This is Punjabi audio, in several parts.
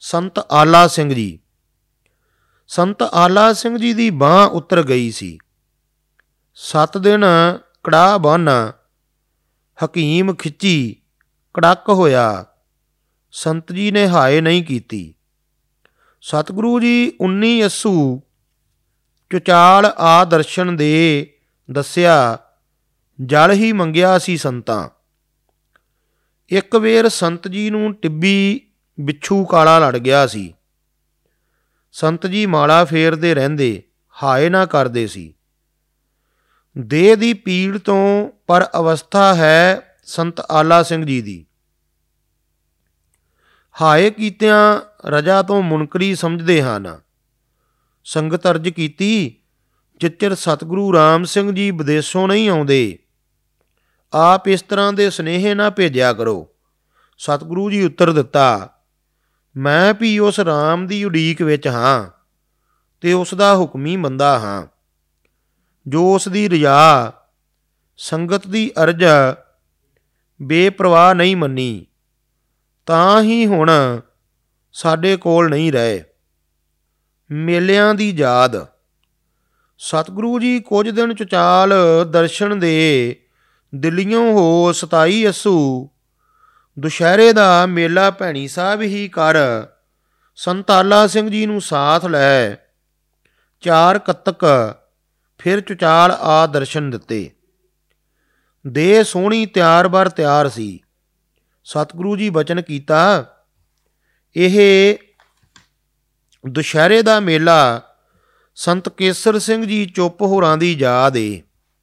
ਸੰਤ ਆਲਾ ਸਿੰਘ ਜੀ। ਸੰਤ ਆਲਾ ਸਿੰਘ ਜੀ ਦੀ ਬਾਂਹ ਉਤਰ ਗਈ ਸੀ। 7 ਦਿਨ ਕੜਾਹ ਬੰਨ੍ਹ ਹਕੀਮ ਖਿੱਚੀ, ਕੜਕ ਹੋਇਆ। ਸੰਤ ਜੀ ਨੇ ਹਾਏ ਨਹੀਂ ਕੀਤੀ। ਸਤਿਗੁਰੂ ਜੀ 19 ਅੱਸੂ ਚੁਚਾਲ ਆ ਦਰਸ਼ਨ ਦੇ ਦੱਸਿਆ, ਜਲ ਹੀ ਮੰਗਿਆ ਸੀ ਸੰਤਾਂ। ਇੱਕ ਵੇਰ ਸੰਤ ਜੀ ਨੂੰ ਟਿੱਬੀ ਬਿੱਛੂ ਕਾਲਾ ਲੜ ਗਿਆ ਸੀ। ਸੰਤ ਜੀ ਮਾਲਾ ਫੇਰਦੇ ਰਹਿੰਦੇ, ਹਾਏ ਨਾ ਕਰਦੇ ਸੀ। ਦੇਹ ਦੀ ਪੀੜ ਤੋਂ ਪਰ ਅਵਸਥਾ ਹੈ ਸੰਤ ਆਲਾ ਸਿੰਘ ਜੀ ਦੀ। ਹਾਏ ਕੀਤਿਆਂ ਰਜਾ ਤੋਂ ਮੁਨਕਰੀ ਸਮਝਦੇ ਹਨ। ਸੰਗਤ ਅਰਜ ਕੀਤੀ, ਜਿੱਚਰ ਸਤਿਗੁਰੂ ਰਾਮ ਸਿੰਘ ਜੀ ਵਿਦੇਸ਼ੋਂ ਨਹੀਂ ਆਉਂਦੇ, ਆਪ ਇਸ ਤਰ੍ਹਾਂ ਦੇ ਸੁਨੇਹੇ ਨਾ ਭੇਜਿਆ ਕਰੋ। ਸਤਿਗੁਰੂ ਜੀ ਉੱਤਰ ਦਿੱਤਾ, ਮੈਂ ਵੀ ਉਸ ਰਾਮ ਦੀ ਉਡੀਕ ਵਿੱਚ ਹਾਂ ਤੇ ਉਸ ਦਾ ਹੁਕਮੀ ਬੰਦਾ ਹਾਂ। ਜੋ ਉਸ ਦੀ ਰਜਾ ਸੰਗਤ ਦੀ ਅਰਜ਼ ਬੇਪਰਵਾਹ ਨਹੀਂ ਮੰਨੀ, ਤਾਂ ਹੀ ਹੁਣ ਸਾਡੇ ਕੋਲ ਨਹੀਂ ਰਹੇ। ਮੇਲਿਆਂ ਦੀ ਯਾਦ। ਸਤਿਗੁਰੂ ਜੀ ਕੁਝ ਦਿਨ ਚੁਚਾਲ ਦਰਸ਼ਨ ਦੇ ਦਿੱਲੀਓਂ ਹੋ 27 ਅੱਸੂ ਦੁਸ਼ਹਿਰੇ ਦਾ ਮੇਲਾ ਭੈਣੀ ਸਾਹਿਬ ਹੀ ਕਰ ਸੰਤ ਆਲਾ ਸਿੰਘ ਜੀ ਨੂੰ ਸਾਥ ਲੈ 4 ਕੱਤਕ ਫਿਰ ਚੁਚਾਲ ਆ ਦਰਸ਼ਨ ਦਿੱਤੇ। ਦੇਹ ਸੋਹਣੀ ਤਿਆਰ ਬਰ ਤਿਆਰ ਸੀ। ਸਤਿਗੁਰੂ ਜੀ ਬਚਨ ਕੀਤਾ, ਇਹ ਦੁਸ਼ਹਿਰੇ ਦਾ ਮੇਲਾ ਸੰਤ ਕੇਸਰ ਸਿੰਘ ਜੀ ਚੁੱਪ ਹੋਰਾਂ ਦੀ ਯਾਦ ਏ।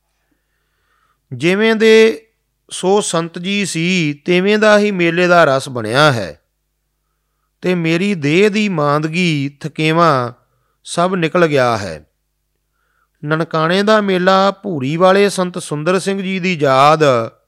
ਜਿਵੇਂ ਦੇ ਸੋ ਸੰਤ ਜੀ ਸੀ, ਤਿਵੇਂ ਦਾ ਹੀ ਮੇਲੇ ਦਾ ਰਸ ਬਣਿਆ ਹੈ ਤੇ ਮੇਰੀ ਦੇਹ ਦੀ ਮਾਂਦਗੀ ਥਕੇਵਾਂ ਸਭ ਨਿਕਲ ਗਿਆ ਹੈ। ਨਨਕਾਣੇ ਦਾ ਮੇਲਾ ਭੂਰੀ ਵਾਲੇ ਸੰਤ ਸੁੰਦਰ ਸਿੰਘ ਜੀ ਦੀ ਯਾਦ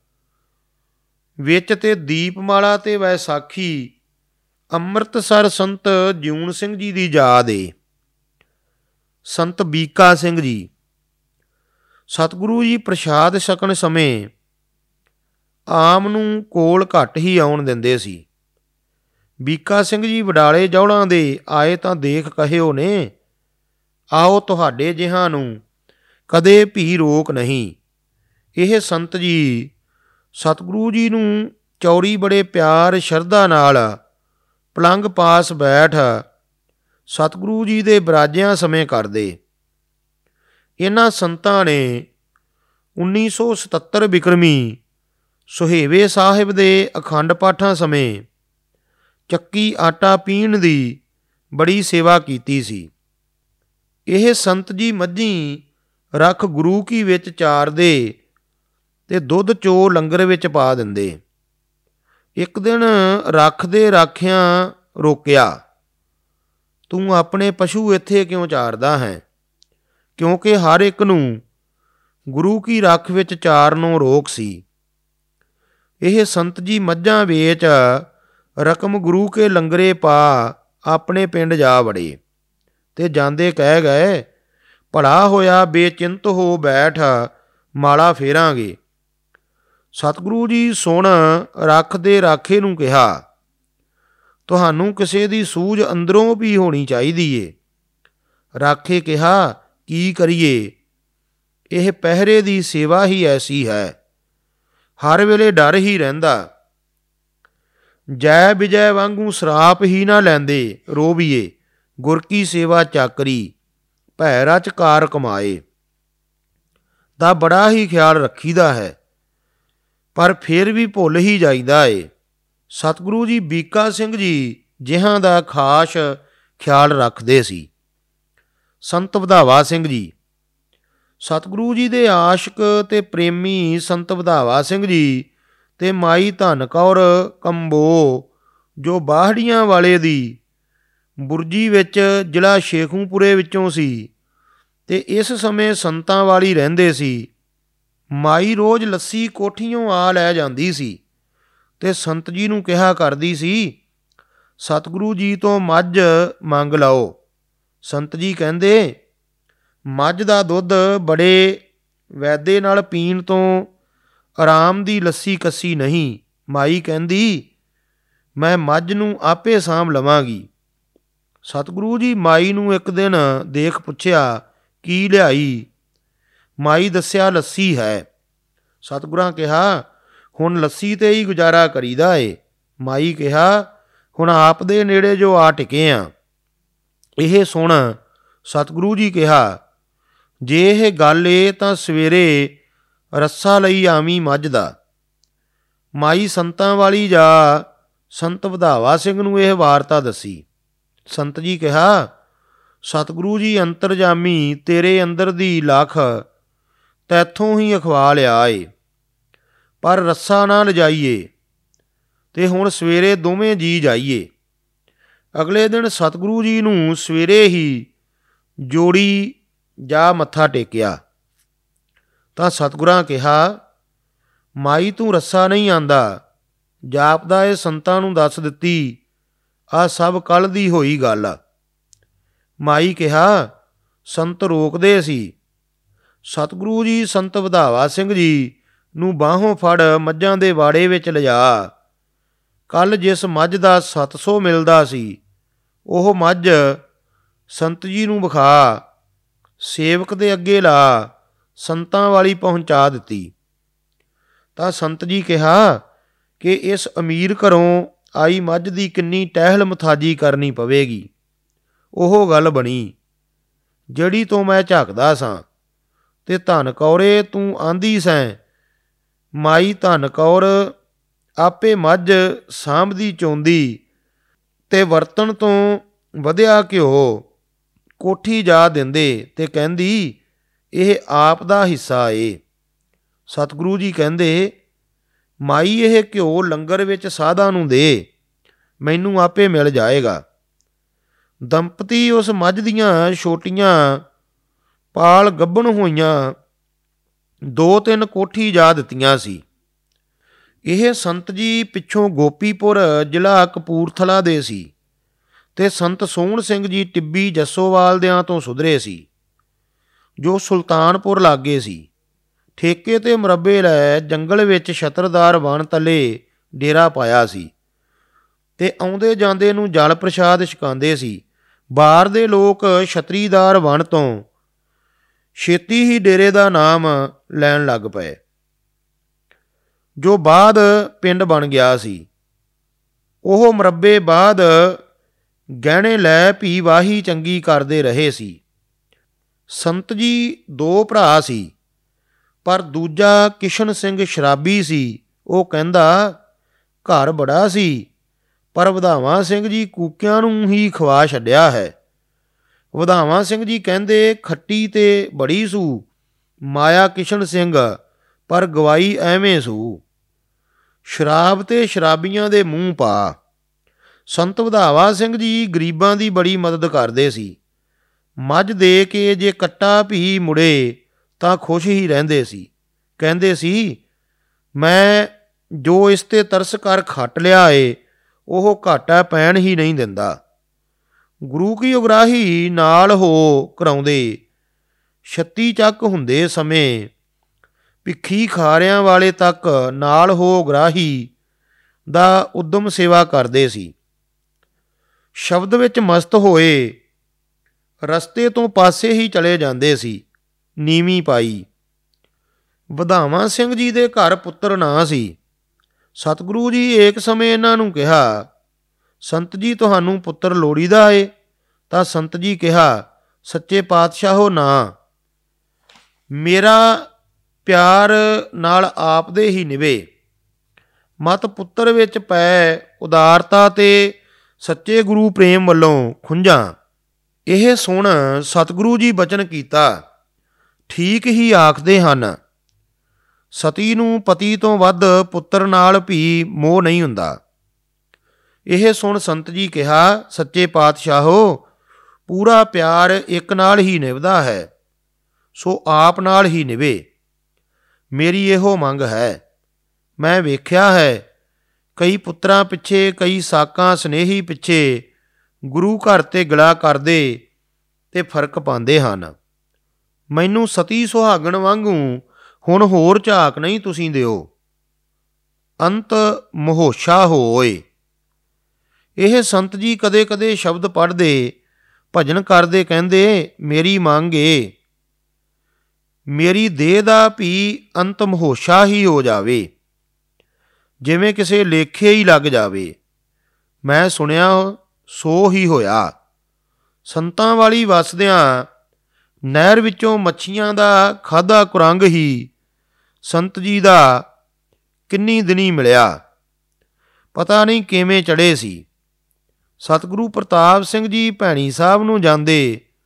ਵਿੱਚ ਤੇ ਦੀਪਮਾਲਾ ਤੇ ਵੈਸਾਖੀ ਅੰਮ੍ਰਿਤਸਰ ਸੰਤ ਜਿਊਣ ਸਿੰਘ ਜੀ ਦੀ ਯਾਦ ਏ। ਸੰਤ ਬੀਕਾ ਸਿੰਘ ਜੀ। ਸਤਿਗੁਰੂ ਜੀ ਪ੍ਰਸ਼ਾਦ ਛਕਣ ਸਮੇਂ ਆਮ ਨੂੰ ਕੋਲ ਘੱਟ ਹੀ ਆਉਣ ਦਿੰਦੇ ਸੀ। ਬੀਕਾ ਸਿੰਘ ਜੀ ਵਡਾਲੇ ਜੌਲਾਂ ਦੇ ਆਏ ਤਾਂ ਦੇਖ ਕਹਿਓ ਨੇ, ਆਓ ਤੁਹਾਡੇ ਜਿਹਾਂ ਨੂੰ ਕਦੇ ਵੀ ਰੋਕ ਨਹੀਂ। ਇਹ ਸੰਤ ਜੀ ਸਤਿਗੁਰੂ ਜੀ ਨੂੰ ਚੌੜੀ ਬੜੇ ਪਿਆਰ ਸ਼ਰਧਾ ਨਾਲ ਪਲੰਗ ਪਾਸ ਬੈਠ ਸਤਿਗੁਰੂ ਜੀ ਦੇ ਬਰਾਜਿਆਂ ਸਮੇਂ ਕਰਦੇ। ਇਹਨਾਂ ਸੰਤਾਂ ਨੇ 1977 ਬਿਕਰਮੀ ਸੁਹੇਵੇ ਸਾਹਿਬ ਦੇ ਅਖੰਡ ਪਾਠਾਂ ਸਮੇਂ ਚੱਕੀ ਆਟਾ ਪੀਣ ਦੀ ਬੜੀ ਸੇਵਾ ਕੀਤੀ ਸੀ। ਇਹ ਸੰਤ ਜੀ ਮੱਝੀ ਰੱਖ ਗੁਰੂ ਕੀ ਵਿੱਚ ਚਾਰਦੇ ਤੇ ਦੁੱਧ ਚੋ ਲੰਗਰ ਵਿੱਚ ਪਾ ਦਿੰਦੇ। ਇੱਕ ਦਿਨ ਰੱਖ ਦੇ ਰਾਖਿਆਂ ਰੋਕਿਆ, ਤੂੰ ਆਪਣੇ ਪਸ਼ੂ ਇੱਥੇ ਕਿਉਂ ਚਾਰਦਾ ਹੈ? ਕਿਉਂਕਿ ਹਰ ਇੱਕ ਨੂੰ ਗੁਰੂ ਕੀ ਰੱਖ ਵਿੱਚ ਚਾਰਨੋਂ ਰੋਕ ਸੀ। ਇਹ ਸੰਤ ਜੀ ਮੱਝਾਂ ਵੇਚ ਰਕਮ ਗੁਰੂ ਕੇ ਲੰਗਰੇ ਪਾ ਆਪਣੇ ਪਿੰਡ ਜਾ ਵੜੇ ਤੇ ਜਾਂਦੇ ਕਹਿ ਗਏ, ਭਲਾ ਹੋਇਆ ਬੇਚਿੰਤ ਹੋ ਬੈਠ, ਮਾਲਾ ਫੇਰਾਂਗੇ। ਸਤਿਗੁਰੂ ਜੀ ਸੁਣ ਰੱਖ ਦੇ ਰਾਖੇ ਨੂੰ ਕਿਹਾ, ਤੁਹਾਨੂੰ ਕਿਸੇ ਦੀ ਸੂਝ ਅੰਦਰੋਂ ਵੀ ਹੋਣੀ ਚਾਹੀਦੀ ਏ। ਰਾਖੇ ਕਿਹਾ, ਕੀ ਕਰੀਏ, ਇਹ ਪਹਿਰੇ ਦੀ ਸੇਵਾ ਹੀ ਐਸੀ ਹੈ, ਹਰ ਵੇਲੇ ਡਰ ਹੀ ਰਹਿੰਦਾ। ਜੈ ਵਿਜੈ ਵਾਂਗੂ ਸਰਾਪ ਹੀ ਨਾ ਲੈਂਦੇ ਰੋਵੀਏ, ਗੁਰ ਕੀ ਸੇਵਾ ਚਾਕਰੀ ਭੈ ਰਚ ਕਾਰ ਕਮਾਏ। ਦਾ ਬੜਾ ਹੀ ਖਿਆਲ ਰੱਖੀਦਾ ਹੈ, ਪਰ ਫਿਰ ਵੀ ਭੁੱਲ ਹੀ ਜਾਈਦਾ ਏ। ਸਤਿਗੁਰੂ ਜੀ ਬੀਕਾ ਸਿੰਘ ਜੀ ਜਿਹਾਂ ਦਾ ਖਾਸ ਖਿਆਲ ਰੱਖਦੇ ਸੀ। ਸੰਤ ਵਧਾਵਾ ਸਿੰਘ ਜੀ। ਸਤਿਗੁਰੂ ਜੀ ਦੇ ਆਸ਼ਕ ਤੇ ਪ੍ਰੇਮੀ ਸੰਤ ਵਧਾਵਾ ਸਿੰਘ ਜੀ ਤੇ ਮਾਈ ਧਨ ਕੌਰ ਕੰਬੋ, ਜੋ ਬਾਹੜੀਆਂ ਵਾਲੇ ਦੀ ਬੁਰਜੀ ਵਿੱਚ ਜ਼ਿਲ੍ਹਾ ਸ਼ੇਖੂਪੁਰੇ ਵਿੱਚੋਂ ਸੀ ਤੇ ਇਸ ਸਮੇਂ ਸੰਤਾਂ ਵਾਲੀ ਰਹਿੰਦੇ ਸੀ। ਮਾਈ ਰੋਜ਼ ਲੱਸੀ ਕੋਠੀਓਂ ਆ ਲੈ ਜਾਂਦੀ ਸੀ ਤੇ ਸੰਤ ਜੀ ਨੂੰ ਕਿਹਾ ਕਰਦੀ ਸੀ, ਸਤਿਗੁਰੂ ਜੀ ਤੋਂ ਮੱਝ ਮੰਗ ਲਓ। ਸੰਤ ਜੀ ਕਹਿੰਦੇ, ਮੱਝ ਦਾ ਦੁੱਧ ਬੜੇ ਵੈਦੇ ਨਾਲ ਪੀਣ ਤੋਂ ਆਰਾਮ ਦੀ ਲੱਸੀ ਕੱਸੀ ਨਹੀਂ। ਮਾਈ ਕਹਿੰਦੀ, ਮੈਂ ਮੱਝ ਨੂੰ ਆਪੇ ਸਾਂਭ ਲਵਾਂਗੀ। ਸਤਿਗੁਰੂ ਜੀ ਮਾਈ ਨੂੰ ਇੱਕ ਦਿਨ ਦੇਖ ਪੁੱਛਿਆ, ਕੀ ਲਿਆਈ? ਮਾਈ ਦੱਸਿਆ, ਲੱਸੀ ਹੈ। ਸਤਿਗੁਰਾਂ ਕਿਹਾ, ਹੁਣ ਲੱਸੀ ਤੇ ਹੀ ਗੁਜ਼ਾਰਾ ਕਰੀਦਾ ਏ। ਮਾਈ ਕਿਹਾ, ਹੁਣ ਆਪ ਦੇ ਨੇੜੇ ਜੋ ਆ ਟਿਕੇ ਆ। ਇਹ ਸੁਣ ਸਤਿਗੁਰੂ ਜੀ ਕਿਹਾ, ਜੇ ਇਹ ਗੱਲ ਏ ਤਾਂ ਸਵੇਰੇ ਰੱਸਾ ਲਈ ਆਵੀਂ ਮੱਝ ਦਾ। ਮਾਈ ਸੰਤਾਂ ਵਾਲੀ ਜਾ ਸੰਤ ਵਧਾਵਾ ਸਿੰਘ ਨੂੰ ਇਹ ਵਾਰਤਾ ਦੱਸੀ। ਸੰਤ ਜੀ ਕਿਹਾ, ਸਤਿਗੁਰੂ ਜੀ ਅੰਤਰਜਾਮੀ ਤੇਰੇ ਅੰਦਰ ਦੀ ਲੱਖ ਤੈਥੋਂ ਹੀ ਅਖਵਾ ਲਿਆ ਏ, ਪਰ ਰੱਸਾ ਨਾ ਲਿਜਾਈਏ ਤੇ ਹੁਣ ਸਵੇਰੇ ਦੋਵੇਂ ਜੀ ਜਾਈਏ। ਅਗਲੇ ਦਿਨ ਸਤਿਗੁਰੂ ਜੀ ਨੂੰ ਸਵੇਰੇ ਹੀ ਜੋੜੀ ਜਾ ਮੱਥਾ ਟੇਕਿਆ ਤਾਂ ਸਤਿਗੁਰਾਂ ਕਿਹਾ, ਮਾਈ ਤੂੰ ਰੱਸਾ ਨਹੀਂ ਆਂਦਾ, ਜਾਪਦਾ ਇਹ ਸੰਤਾਂ ਨੂੰ ਦੱਸ ਦਿੱਤੀ, ਆਹ ਸਭ ਕੱਲ੍ਹ ਦੀ ਹੋਈ ਗੱਲ ਆ। ਮਾਈ ਕਿਹਾ, ਸੰਤ ਰੋਕਦੇ ਸੀ। ਸਤਿਗੁਰੂ ਜੀ ਸੰਤ ਵਧਾਵਾ ਸਿੰਘ ਜੀ ਨੂੰ ਬਾਹੋਂ ਫੜ ਮੱਝਾਂ ਦੇ ਵਾੜੇ ਵਿੱਚ ਲਿਜਾ, ਕੱਲ੍ਹ ਜਿਸ ਮੱਝ ਦਾ 700 ਮਿਲਦਾ ਸੀ ਉਹ ਮੱਝ ਸੰਤ ਜੀ ਨੂੰ ਵਿਖਾ, ਸੇਵਕ ਦੇ ਅੱਗੇ ਲਾ ਸੰਤਾਂ ਵਾਲੀ ਪਹੁੰਚਾ ਦਿੱਤੀ। ਤਾਂ ਸੰਤ ਜੀ ਕਿਹਾ ਕਿ ਇਸ ਅਮੀਰ ਘਰੋਂ ਆਈ ਮੱਝ ਦੀ ਕਿੰਨੀ ਟਹਿਲ ਮਥਾਜੀ ਕਰਨੀ ਪਵੇਗੀ। ਉਹ ਗੱਲ ਬਣੀ ਜਿਹੜੀ ਤੋਂ ਮੈਂ ਝਾਕਦਾ ਸਾਂ, ਤੇ ਧਨ ਕੌਰੇ ਤੂੰ ਆਂਦੀ ਸੈਂ। ਮਾਈ ਧਨ ਕੌਰ ਆਪੇ ਮੱਝ ਸਾਂਭਦੀ ਚੋਂਦੀ, ਤੇ ਵਰਤਣ ਤੋਂ ਵਧਿਆ ਘਿਓ ਕੋਠੀ ਜਾ ਦਿੰਦੇ ਤੇ ਕਹਿੰਦੀ, ਇਹ ਆਪ ਦਾ ਹਿੱਸਾ ਏ। ਸਤਿਗੁਰੂ ਜੀ ਕਹਿੰਦੇ, ਮਾਈ ਇਹ ਘਿਓ ਲੰਗਰ ਵਿੱਚ ਸਾਧਾਂ ਨੂੰ ਦੇ, ਮੈਨੂੰ ਆਪੇ ਮਿਲ ਜਾਏਗਾ। ਦੰਪਤੀ ਉਸ ਮੱਝ ਦੀਆਂ ਛੋਟੀਆਂ ਪਾਲ ਗੱਭਣ ਹੋਈਆਂ 2-3 ਕੋਠੀ ਜਾ ਦਿੱਤੀਆਂ ਸੀ। ਇਹ ਸੰਤ ਜੀ ਪਿੱਛੋਂ ਗੋਪੀਪੁਰ ਜ਼ਿਲ੍ਹਾ ਕਪੂਰਥਲਾ ਦੇ ਸੀ, ਤੇ ਸੰਤ ਸੋਹਣ ਸਿੰਘ ਜੀ ਟਿੱਬੀ ਜੱਸੋਵਾਲ ਦਿਆਂ ਤੋਂ ਸੁਧਰੇ ਸੀ, ਜੋ ਸੁਲਤਾਨਪੁਰ ਲਾਗੇ ਸੀ। ਠੇਕੇ ਤੇ ਮੁਰੱਬੇ ਲੈ ਜੰਗਲ ਵਿੱਚ ਛਤਰਦਾਰ ਵਣ ਤਲੇ ਡੇਰਾ ਪਾਇਆ ਸੀ, ਤੇ ਆਉਂਦੇ ਜਾਂਦੇ ਨੂੰ ਜਲ ਪ੍ਰਸ਼ਾਦ ਛਕਾਉਂਦੇ ਸੀ। ਬਾਹਰ ਦੇ ਲੋਕ ਛਤਰੀਦਾਰ ਵਣ ਤੋਂ ਛੇਤੀ ਹੀ ਡੇਰੇ ਦਾ ਨਾਮ ਲੈਣ ਲੱਗ ਪਏ, ਜੋ ਬਾਅਦ ਪਿੰਡ ਬਣ ਗਿਆ ਸੀ। ਉਹ ਮੁਰੱਬੇ ਬਾਅਦ ਗਹਿਣੇ ਲੈ ਭੀ ਵਾਹੀ ਚੰਗੀ ਕਰਦੇ ਰਹੇ ਸੀ। ਸੰਤ ਜੀ 2 ਭਰਾ ਸੀ, ਪਰ ਦੂਜਾ ਕਿਸ਼ਨ ਸਿੰਘ ਸ਼ਰਾਬੀ ਸੀ। ਉਹ ਕਹਿੰਦਾ, ਘਰ ਬੜਾ ਸੀ, ਪਰ ਵਧਾਵਾ ਸਿੰਘ ਜੀ ਕੂਕਿਆਂ ਨੂੰ ਹੀ ਖਵਾ ਛੱਡਿਆ ਹੈ। ਵਧਾਵਾ ਸਿੰਘ ਜੀ ਕਹਿੰਦੇ, ਖੱਟੀ ਤੇ ਬੜੀ ਸੂ, ਮਾਇਆ ਕਿਸ਼ਨ ਸਿੰਘ, ਪਰ ਗਵਾਈ ਐਵੇਂ ਸੂ। ਸ਼ਰਾਬ ਤੇ ਸ਼ਰਾਬੀਆਂ ਦੇ ਮੂੰਹ ਪਾ। ਸੰਤ ਵਧਾਵਾ ਸਿੰਘ ਜੀ ਗਰੀਬਾਂ ਦੀ ਬੜੀ ਮਦਦ ਕਰਦੇ ਸੀ। ਮੱਝ ਦੇ ਕੇ ਜੇ ਕੱਟਾ ਭੀ ਮੁੜੇ ਤਾਂ ਖੁਸ਼ ਹੀ ਰਹਿੰਦੇ ਸੀ। ਕਹਿੰਦੇ ਸੀ, ਮੈਂ ਜੋ ਇਸ ਤੇ ਤਰਸ ਕਰ ਖੱਟ ਲਿਆ ਏ, ਉਹ ਘਾਟਾ ਪੈਣ ਹੀ ਨਹੀਂ ਦਿੰਦਾ। ਗੁਰੂ ਕੀ ਉਗਰਾਹੀ ਨਾਲ ਹੋ ਕਰਾਉਂਦੇ 36 ਚੱਕ ਹੁੰਦੇ ਸਮੇਂ ਭਿੱਖੀ ਖਾਰਿਆਂ ਵਾਲੇ ਤੱਕ ਨਾਲ ਹੋ ਉਗਰਾਹੀ ਦਾ ਉਦਮ ਸੇਵਾ ਕਰਦੇ ਸੀ। ਸ਼ਬਦ ਵਿੱਚ ਮਸਤ ਹੋਏ ਰਸਤੇ ਤੋਂ ਪਾਸੇ ਹੀ ਚਲੇ ਜਾਂਦੇ ਸੀ। ਨੀਵੀਂ ਪਾਈ। ਵਧਾਵਾ ਸਿੰਘ ਜੀ ਦੇ ਘਰ ਪੁੱਤਰ ਨਾ ਸੀ। ਸਤਿਗੁਰੂ ਜੀ ਏਕ ਸਮੇਂ ਇਹਨਾਂ ਨੂੰ ਕਿਹਾ, ਸੰਤ ਜੀ ਤੁਹਾਨੂੰ ਪੁੱਤਰ ਲੋੜੀਦਾ ਏ? ਤਾਂ ਸੰਤ ਜੀ ਕਿਹਾ, ਸੱਚੇ ਪਾਤਸ਼ਾਹੋ ਨਾ, ਮੇਰਾ ਪਿਆਰ ਨਾਲ ਆਪ ਦੇ ਹੀ ਨਿਵੇ। ਮਤ ਪੁੱਤਰ ਵਿੱਚ ਪੈ ਉਦਾਰਤਾ ਤੇ ਸੱਚੇ ਗੁਰੂ ਪ੍ਰੇਮ ਵੱਲੋਂ ਖੁੰਝਾਂ। ਇਹ ਸੁਣ ਸਤਿਗੁਰੂ ਜੀ ਬਚਨ ਕੀਤਾ, ਠੀਕ ਹੀ ਆਖਦੇ ਹਨ, ਸਤੀ ਨੂੰ ਪਤੀ ਤੋਂ ਵੱਧ ਪੁੱਤਰ ਨਾਲ ਵੀ ਮੋਹ ਨਹੀਂ ਹੁੰਦਾ। ਇਹ ਸੁਣ ਸੰਤ ਜੀ ਕਿਹਾ, ਸੱਚੇ ਪਾਤਸ਼ਾਹੋ, ਪੂਰਾ ਪਿਆਰ ਇੱਕ ਨਾਲ ਹੀ ਨਿਭਦਾ ਹੈ, ਸੋ ਆਪ ਨਾਲ ਹੀ ਨਿਭੇ। ਮੇਰੀ ਇਹੋ ਮੰਗ ਹੈ। ਮੈਂ ਵੇਖਿਆ ਹੈ ਕਈ ਪੁੱਤਰਾਂ ਪਿੱਛੇ, ਕਈ ਸਾਕਾਂ ਸਨੇਹੀ ਪਿੱਛੇ ਗੁਰੂ ਘਰ ਤੇ ਗਿਲਾ ਕਰਦੇ ਤੇ ਫਰਕ ਪਾਉਂਦੇ ਹਨ। ਮੈਨੂੰ ਸਤੀ ਸੁਹਾਗਣ ਵਾਂਗੂ ਹੁਣ ਹੋਰ ਝਾਕ ਨਹੀਂ ਤੁਸੀਂ ਦਿਓ। ਅੰਤ ਮਹੋਸ਼ਾ ਹੋਏ। ਇਹ ਸੰਤ ਜੀ ਕਦੇ ਕਦੇ ਸ਼ਬਦ ਪੜ੍ਹਦੇ, ਭਜਨ ਕਰਦੇ, ਕਹਿੰਦੇ, ਮੇਰੀ ਮੰਗ ਏ, ਮੇਰੀ ਦੇਹ ਦਾ ਵੀ ਅੰਤਮ ਹੋਸ਼ਾ ਹੀ ਹੋ ਜਾਵੇ, ਜਿਵੇਂ ਕਿਸੇ ਲੇਖੇ ਹੀ ਲੱਗ ਜਾਵੇ। ਮੈਂ ਸੁਣਿਆ ਸੋ ਹੀ ਹੋਇਆ। ਸੰਤਾਂ ਵਾਲੀ ਵਸਦਿਆਂ ਨਹਿਰ ਵਿੱਚੋਂ ਮੱਛੀਆਂ ਦਾ ਖਾਧਾ ਕੁਰੰਗ ਹੀ ਸੰਤ ਜੀ ਦਾ ਕਿੰਨੀ ਦਿਨੀ ਮਿਲਿਆ। ਪਤਾ ਨਹੀਂ ਕਿਵੇਂ ਚੜ੍ਹੇ ਸੀ। ਸਤਿਗੁਰੂ ਪ੍ਰਤਾਪ ਸਿੰਘ ਜੀ ਭੈਣੀ ਸਾਹਿਬ ਨੂੰ ਜਾਂਦੇ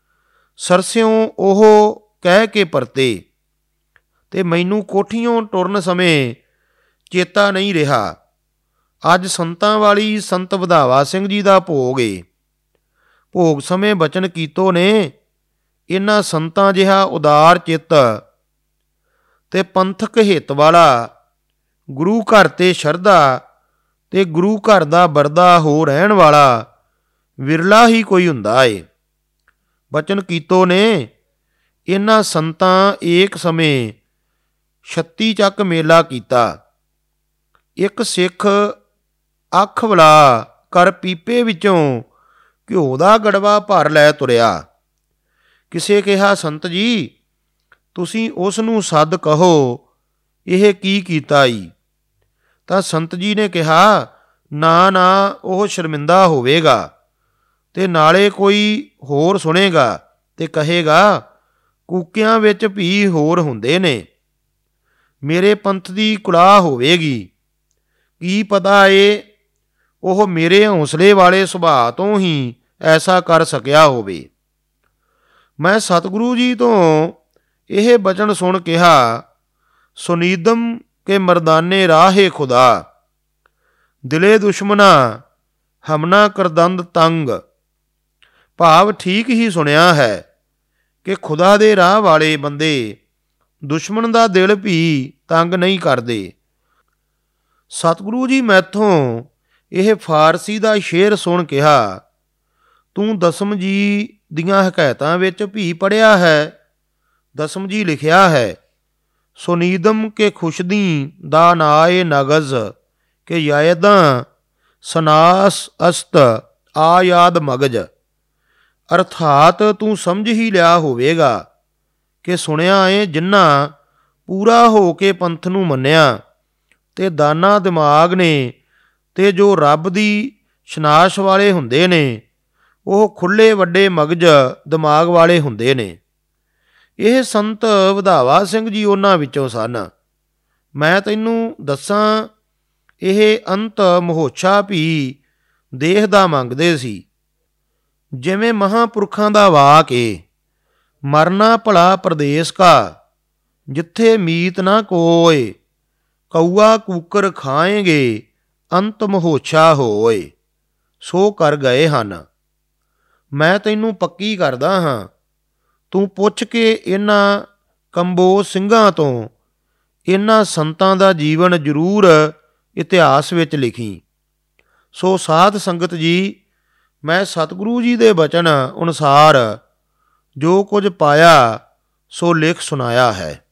ਸਰਸਿਓਂ ਉਹ ਕਹਿ ਕੇ ਪਰਤੇ, ਤੇ ਮੈਨੂੰ ਕੋਠੀਓਂ ਟੁਰਨ ਸਮੇਂ ਚੇਤਾ ਨਹੀਂ ਰਿਹਾ। ਅੱਜ ਸੰਤਾਂ ਵਾਲੀ ਸੰਤ ਵਧਾਵਾ ਸਿੰਘ ਜੀ ਦਾ ਭੋਗ ਏ। ਭੋਗ ਸਮੇਂ ਬਚਨ ਕੀਤੋ ਨੇ, ਇਹਨਾਂ ਸੰਤਾਂ ਜਿਹਾ ਉਦਾਰ ਚਿੱਤ ਤੇ ਪੰਥਕ ਹਿੱਤ ਵਾਲਾ, ਗੁਰੂ ਘਰ ਤੇ ਸ਼ਰਧਾ ਤੇ ਗੁਰੂ ਘਰ ਦਾ ਬਰਦਾ ਹੋ ਰਹਿਣ ਵਾਲਾ ਵਿਰਲਾ ਹੀ ਕੋਈ ਹੁੰਦਾ ਏ। ਬਚਨ ਕੀਤੋ ਨੇ, ਇਹਨਾਂ ਸੰਤਾਂ ਏਕ ਸਮੇਂ 36 ਚੱਕ ਮੇਲਾ ਕੀਤਾ। ਇੱਕ ਸਿੱਖ ਅੱਖ ਵਲਾ ਕਰ ਪੀਪੇ ਵਿੱਚੋਂ ਘਿਓ ਦਾ ਗੜਵਾ ਭਰ ਲੈ ਤੁਰਿਆ। ਕਿਸੇ ਕਿਹਾ, ਸੰਤ ਜੀ ਤੁਸੀਂ ਉਸ ਨੂੰ ਸੱਦ ਕਹੋ, ਇਹ ਕੀ ਕੀਤਾ ਈ? ਤਾਂ ਸੰਤ ਜੀ ਨੇ ਕਿਹਾ, ਨਾ ਨਾ, ਉਹ ਸ਼ਰਮਿੰਦਾ ਹੋਵੇਗਾ ਤੇ ਨਾਲੇ ਕੋਈ ਹੋਰ ਸੁਣੇਗਾ ਤੇ ਕਹੇਗਾ, ਕੂਕਿਆਂ ਵਿੱਚ ਵੀ ਹੋਰ ਹੁੰਦੇ ਨੇ। ਮੇਰੇ ਪੰਥ ਦੀ ਕੁਲਾਹ ਹੋਵੇਗੀ। ਕੀ ਪਤਾ ਏ ਉਹ ਮੇਰੇ ਹੌਸਲੇ ਵਾਲੇ ਸੁਭਾਅ ਤੋਂ ਹੀ ਐਸਾ ਕਰ ਸਕਿਆ ਹੋਵੇ। ਮੈਂ ਸਤਿਗੁਰੂ ਜੀ ਤੋਂ ਇਹ ਬਚਨ ਸੁਣ ਕਿਹਾ, ਸੁਨੀਦਮ ਕੇ ਮਰਦਾਨੇ ਰਾਹੇ ਖੁਦਾ, ਦਿਲੇ ਦੁਸ਼ਮਨਾ ਹਮਨਾ ਕਰਦੰਦ ਤੰਗ। ਭਾਵ ਠੀਕ ਹੀ ਸੁਣਿਆ ਹੈ ਕਿ ਖੁਦਾ ਦੇ ਰਾਹ ਵਾਲੇ ਬੰਦੇ ਦੁਸ਼ਮਣ ਦਾ ਦਿਲ ਵੀ ਤੰਗ ਨਹੀਂ ਕਰਦੇ। ਸਤਿਗੁਰੂ ਜੀ ਮੈਥੋਂ ਇਹ ਫਾਰਸੀ ਦਾ ਸ਼ੇਰ ਸੁਣ ਕਿਹਾ, ਤੂੰ ਦਸਮ ਜੀ ਦੀਆਂ ਹਕਾਇਤਾਂ ਵਿੱਚ ਵੀ ਪੜ੍ਹਿਆ ਹੈ? ਦਸਮ ਜੀ ਲਿਖਿਆ ਹੈ, ਸੁਨੀਦਮ ਕੇ ਖੁਸ਼ਦੀ ਦਾ ਨਾਏ ਨਗਜ਼ ਕਿ ਯਾਇਦਾਂ ਸਨਾਸ ਅਸਤ ਆ ਯਾਦ ਮਗਜ। ਅਰਥਾਤ ਤੂੰ ਸਮਝ ਹੀ ਲਿਆ ਹੋਵੇਗਾ ਕਿ ਸੁਣਿਆ ਏ, ਜਿਨ੍ਹਾਂ ਪੂਰਾ ਹੋ ਕੇ ਪੰਥ ਨੂੰ ਮੰਨਿਆ ਤੇ ਦਾਨਾ ਦਿਮਾਗ ਨੇ ਤੇ ਜੋ ਰੱਬ ਦੀ ਸ਼ਨਾਸ਼ ਵਾਲੇ ਹੁੰਦੇ ਨੇ, ਉਹ ਖੁੱਲ੍ਹੇ ਵੱਡੇ ਮਗਜ ਦਿਮਾਗ ਵਾਲੇ ਹੁੰਦੇ ਨੇ। ਇਹ ਸੰਤ ਵਧਾਵਾ ਸਿੰਘ ਜੀ ਉਹਨਾਂ ਵਿੱਚੋਂ ਸਨ। ਮੈਂ ਤੈਨੂੰ ਦੱਸਾਂ, ਇਹ ਅੰਤ ਮਹੋਛਾ ਵੀ ਦੇਹ ਦਾ ਮੰਗਦੇ ਸੀ। ਜਿਵੇਂ ਮਹਾਂਪੁਰਖਾਂ ਦਾ ਵਾਕ ਏ, ਮਰਨਾ ਭਲਾ ਪ੍ਰਦੇਸ ਕਾ, ਜਿੱਥੇ ਮੀਤ ਨਾ ਕੋਏ, ਕਊਆ ਕੂਕਰ ਖਾਏਂਗੇ ਅੰਤ ਮਹੋਛਾ ਹੋਏ। ਸੋ ਕਰ ਗਏ ਹਨ। ਮੈਂ ਤੈਨੂੰ ਪੱਕੀ ਕਰਦਾ ਹਾਂ, ਤੂੰ ਪੁੱਛ ਕੇ ਇਹਨਾਂ ਕੰਬੋ ਸਿੰਘਾਂ ਤੋਂ ਇਹਨਾਂ ਸੰਤਾਂ ਦਾ ਜੀਵਨ ਜ਼ਰੂਰ ਇਤਿਹਾਸ ਵਿੱਚ ਲਿਖੀ। ਸੋ ਸਾਧ ਸੰਗਤ ਜੀ, ਮੈਂ ਸਤਿਗੁਰੂ ਜੀ ਦੇ ਬਚਨ ਅਨੁਸਾਰ ਜੋ ਕੁਝ ਪਾਇਆ ਸੋ ਲਿਖ ਸੁਣਾਇਆ ਹੈ।